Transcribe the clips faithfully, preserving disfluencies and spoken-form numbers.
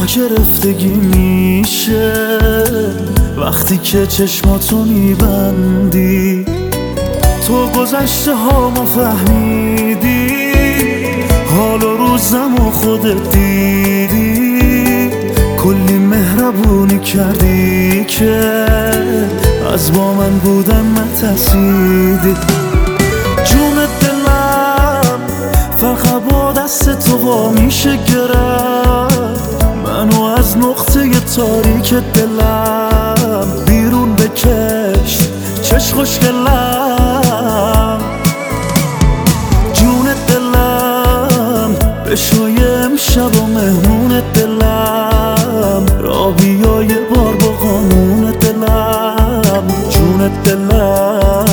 گرفتگی میشه وقتی که چشماتو میبندی. تو گذشته ها ما فهمیدی، حال و روزم و خودت دیدی. کلی مهربونی کردی که از با من بودن نترسیدی. جون دلم فقط با دست تو وا میشه گرفت منو از نقطه تاریک دلم. بیرون بکش چش خوشگلم، جون دلم بشوی امشب و مهمون دلم. را بیا یه بار با قانون دلم، جون دلم.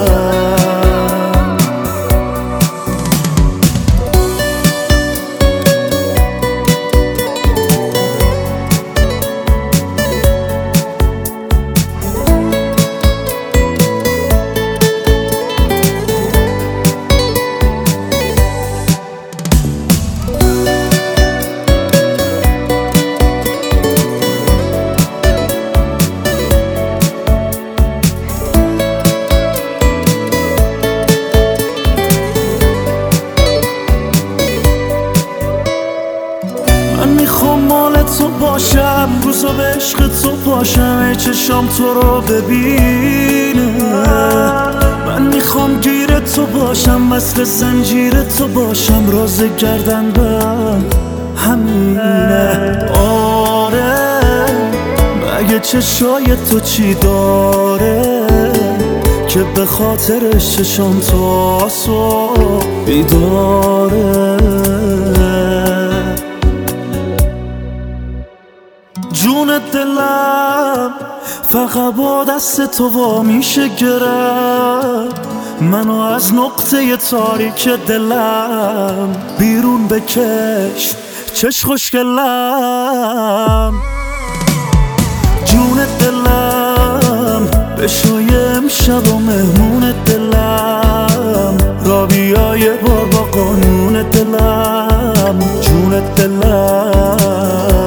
من میخوام مال تو باشم، روزا به عشق تو باشم، ای چشام تو رو ببینه. من میخوام گیر تو باشم، مثل زنجیر تو باشم، راز گردن به همینه. آره مگه چشای تو چی داره که به خاطرش چشام تو آسو بیداره. جون دلم فقط با دست تو وا میشه گرفت منو از نقطه تاریک دلم. بیرون بکش چش خوشگلم، جون دلم بشوی امشب و مهمون دلم. را بیا یه بار با قانون دلم، جون دلم.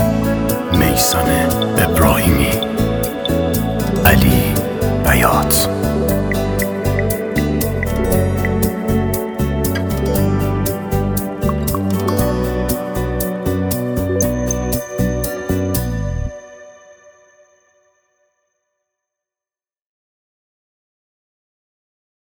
میثم ابراهیمی، علی بیات.